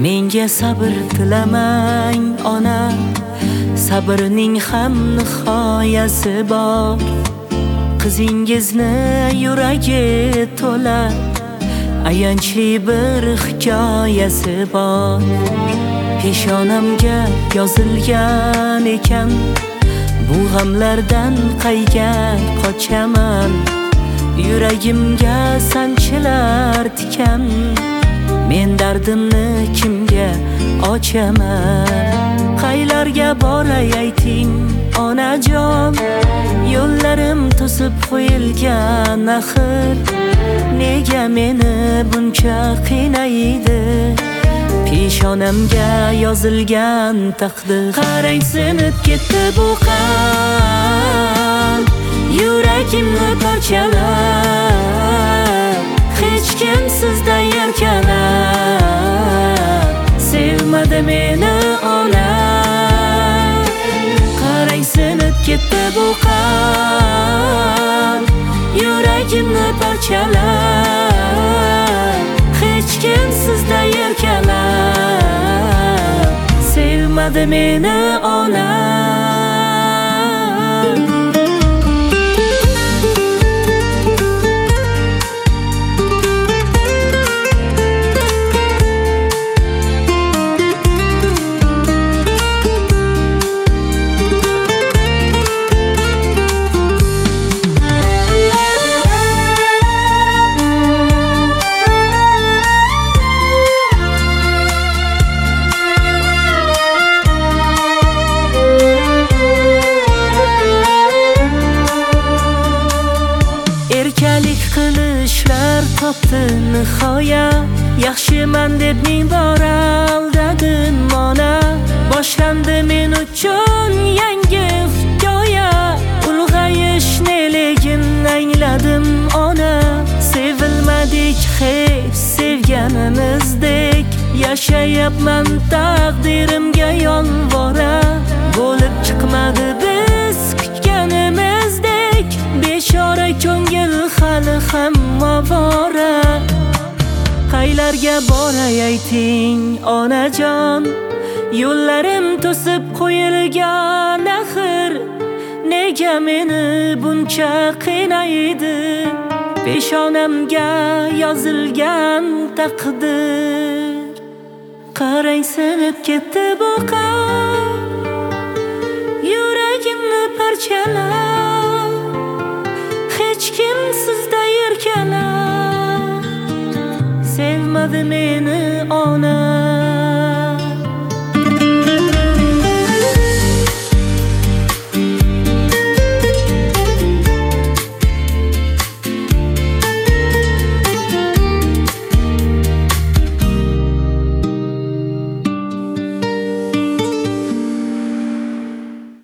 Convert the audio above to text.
Menga sabr tilamang ona, sabrning ham nihoyasi bor. Qizingizni yuragi to'la, ayanchli bir hikoyasi bor. Peshonamga yozilgan ekan, bu g'amlardan qayga qochaman. Yuragimga sanchilar tikan, men dardimni kimga ochaman? Qaylarga boray ayting onajon, yo'llarim to'sib qo'yilgan axir. Nega meni buncha qiynaydi peshonamga yozilgan taqdir? Qarang, sinib ketdi bu qalb, yuragimni parchalab. Hech kim sizdan erkalab sevmadi meni ona. Qarang, sinib ketdi bu qalb, yuragimni parchalab. Hech kim sizdan erkalab sevmadi meni ona. Erkalik qilishlar topdi nihoya, yaxshiman deb ming bor aldadim ona. Boshlandi men uchun yangi hikoya, ulg'ayish neligini angladim ona. Sevilmadik hech sevganimizdek, yashayapman taqdirimga yolvora. Bo'lib chiqmadi biz kutganimizdek, bechora ko'ngil hali ham ovora. Qaylarga boray ayting onajon, yo'llarim to'sib qo'yilgan axir. Nega meni buncha qiynaydi peshonamga yozilgan taqdir? Qarang, sinib ketdi bu qalb, yuragimni parchalab. Hech kim sizdan erkalab sevmadi meni ona.